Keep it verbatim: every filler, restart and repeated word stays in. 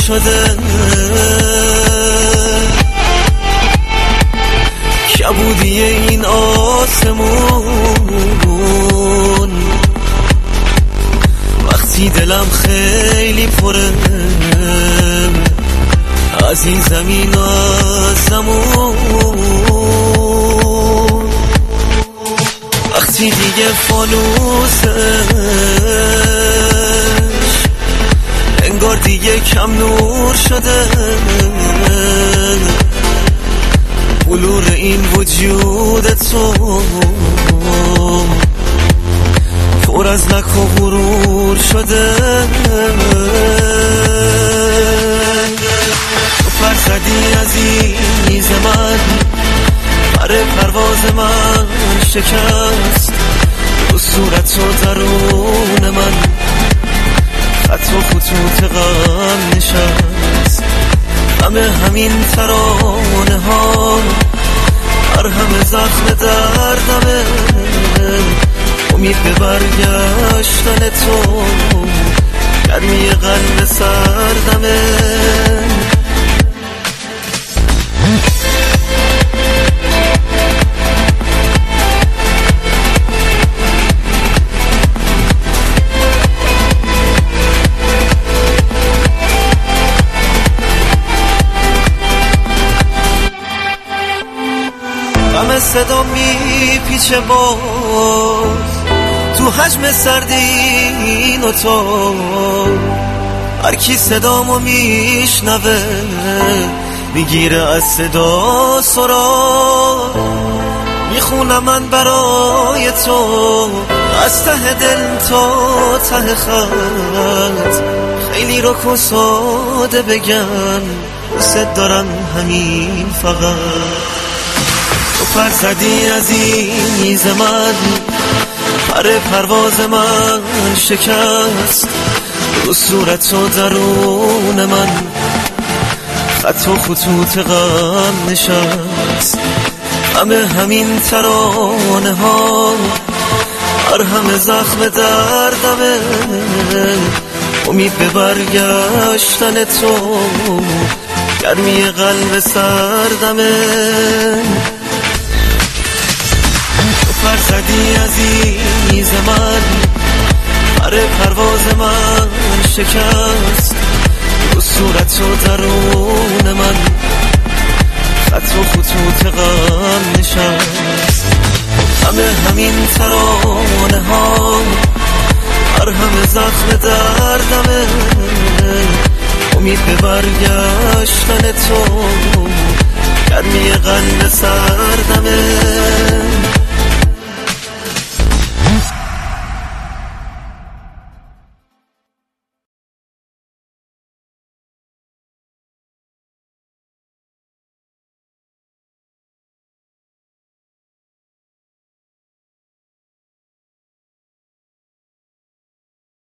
شده، کبودی این آسمون. وقتی دلم خیلی پره از این زمین و از زمون، وقتی دیگه فانوسش انگار دیگه کم نور شده، بلور این وجود تو پر از لک و غرور شده. تو پر زدی عزیز من، پر پرواز من شکست، تو صورت و درون من خط و خطوط غم نشست. همه همین ترانه ها مرهم زخم دردمه، امید به برگشتن تو گرمی قلب سردمه. غم صدا میپیچه باز تو حجم سرد این اتاق، هر کی صدامو میشنوه میگیره از صدا سراغ. میخونم من برای تو از ته دل تا ته خط، خیلی رو که ساده بگم دوست دارم همین فقط. تو پر زدی عزیز من، پر پرواز من شکست، تو صورت و درون من خط و خطوط غم نشست. همه همین ترانه ها مرهم زخم دردمه، امید به برگشتن تو گرمی قلب سردمه. پر زدی عزیز من، پر پرواز من شکست، تو صورت و درون من خط و خطوط غم نشست. همه همین ترانه ها مرهم زخم دردمه، امید به برگشتن تو گرمی قلب سردمه.